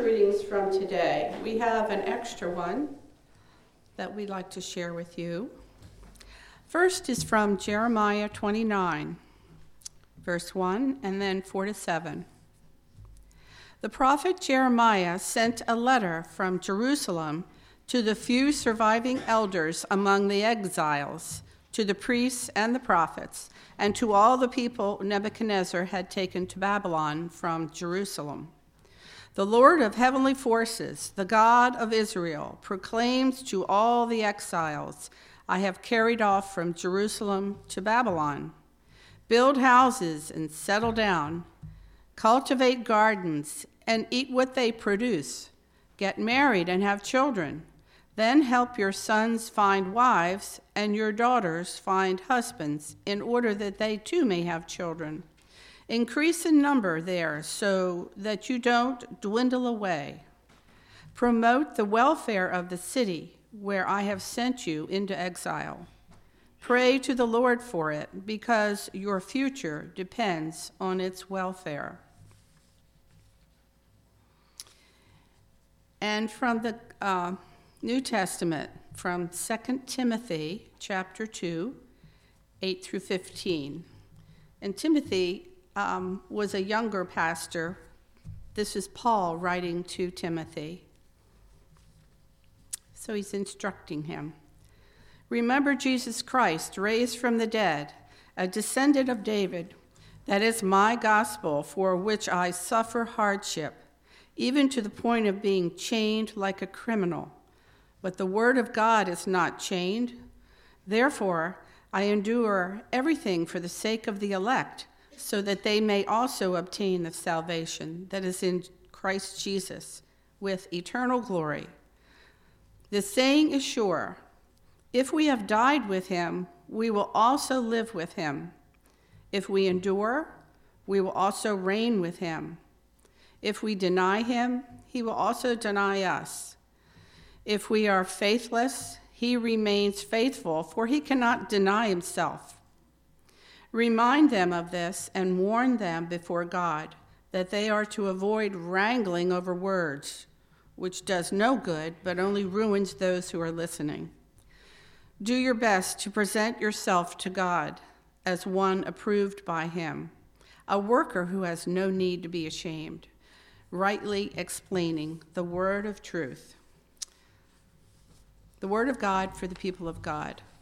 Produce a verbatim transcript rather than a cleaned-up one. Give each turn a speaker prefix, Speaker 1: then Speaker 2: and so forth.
Speaker 1: readings from today. We have an extra one that we'd like to share with you. First is from Jeremiah twenty-nine, verse one, and then four to seven. The prophet Jeremiah sent a letter from Jerusalem to the few surviving elders among the exiles, to the priests and the prophets, and to all the people Nebuchadnezzar had taken to Babylon from Jerusalem. The Lord of heavenly forces, the God of Israel, proclaims to all the exiles, I have carried off from Jerusalem to Babylon. Build houses and settle down. Cultivate gardens and eat what they produce. Get married and have children. Then help your sons find wives and your daughters find husbands, in order that they too may have children. Increase in number there so that you don't dwindle away. Promote the welfare of the city where I have sent you into exile. Pray to the Lord for it, because your future depends on its welfare. And from the uh, New Testament, from Second Timothy chapter two, eight through fifteen. And Timothy um, was a younger pastor. This is Paul writing to Timothy. So he's instructing him. Remember Jesus Christ, raised from the dead, a descendant of David. That is my gospel, for which I suffer hardship, even to the point of being chained like a criminal. But the word of God is not chained. Therefore, I endure everything for the sake of the elect, so that they may also obtain the salvation that is in Christ Jesus with eternal glory. The saying is sure, if we have died with him, we will also live with him. If we endure, we will also reign with him. If we deny him, he will also deny us. If we are faithless, he remains faithful, for he cannot deny himself. Remind them of this and warn them before God that they are to avoid wrangling over words, which does no good but only ruins those who are listening. Do your best to present yourself to God as one approved by him, a worker who has no need to be ashamed, rightly explaining the word of truth. The word of God for the people of God.